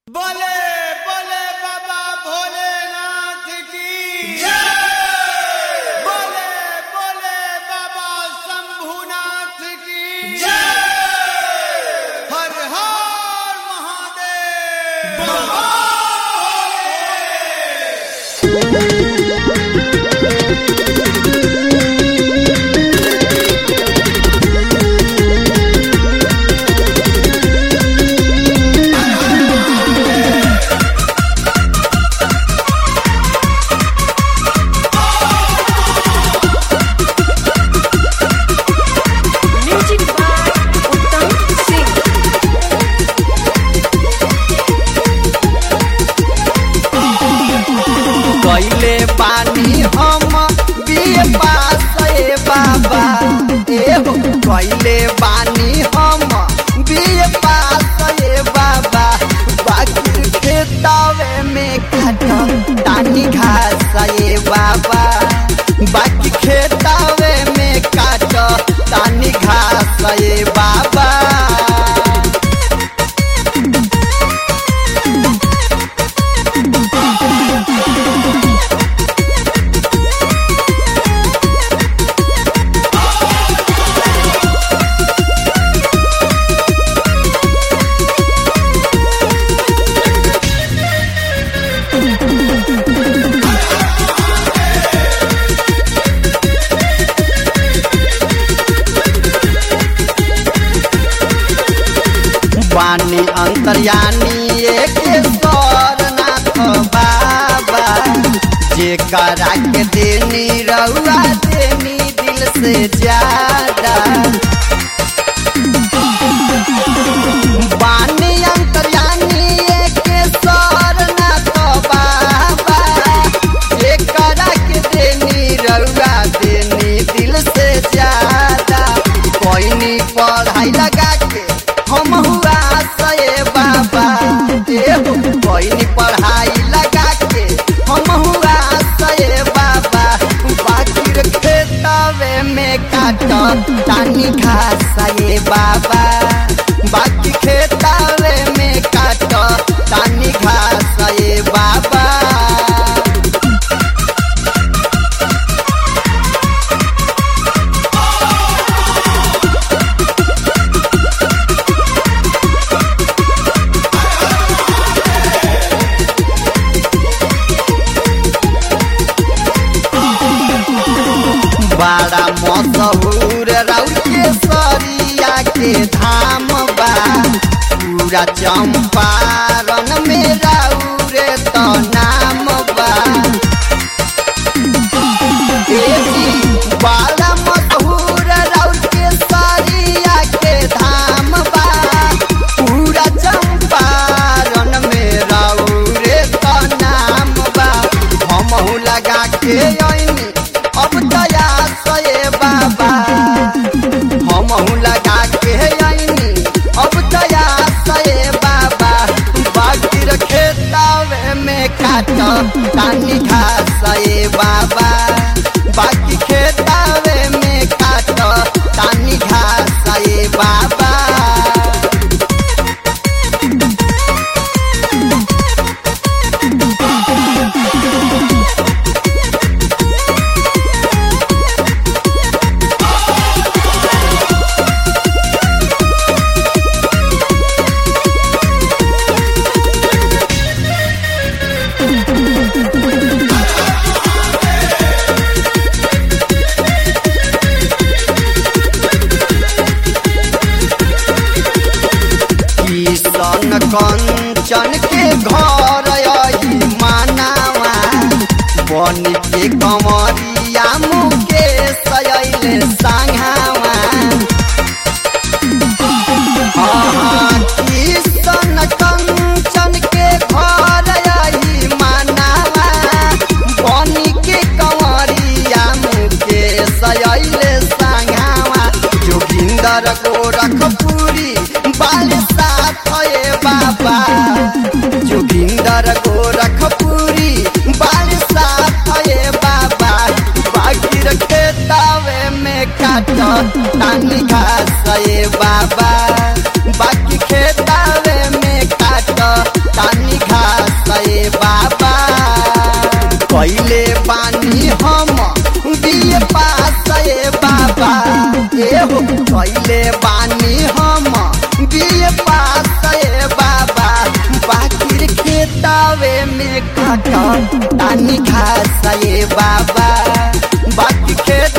बोले बोले बाबा भोलेनाथ की जय। बोले बोले बाबा शंभुनाथ की जय। हर हर महादेव। कैले पानी हम बीए पास बाबा एहो कैले पानी हम बीए पास बाबा बाकी खेतावे में काट तानी घास बाबा बाकी खेतावे में काट तानी घास बाबा वाणी अंतर्यानी एक नाथ बाबा जे करा के देनी रउआ देनी दिल से ज्यादा वाणी अंतर्यानी एक नाथ बाबा जे करा के देनी रउआ देनी दिल से ज्यादा कोई नहीं पढ़ाई लगा के हम हुआ बाबा एहो कोई पढ़ाई लगा के हम हुआ बाबा बाकी खेतावे में काट तानी घास बाबा बाकी खेतावे में काट तानी घास बाबा बड़ा मशहूर राउकेश्वरिया के धाम बा पूरा चंपारण में राउरे तो नाम बा बड़ा मशहूर राउकेश्वरिया के धाम बा पूरा चंपारण में राउरे तो नाम बा हम लगा के अब दया बाबा हम लगा के आईनी अब दया बाबा बाकी खेतावे में काट तानी घास बाबा बाकी खेतावे में काट तानी घास बाबा किशन कंचन के घर यही मानावा बन के कमरिया मुकेश अइले संघावा किशन कंचन के घर यही मानावा बन के कमरिया मुकेश अइले संघावा जोगिंदर गोरखपुरी बाल साथ बाबा जोगिंदर गोरखपुरी बाल साथ बाबा बाकी खेतावे में काट तानी घास बाबा बाकी खेतावे में काट तानी घास ए बाबा कैले बानी हम बीए पास ए बाबा एहो कैले बानी हम बीए पास ए बाबा बाकिर खेतावे में काटा तानी घास ए बाबा बाकी खेत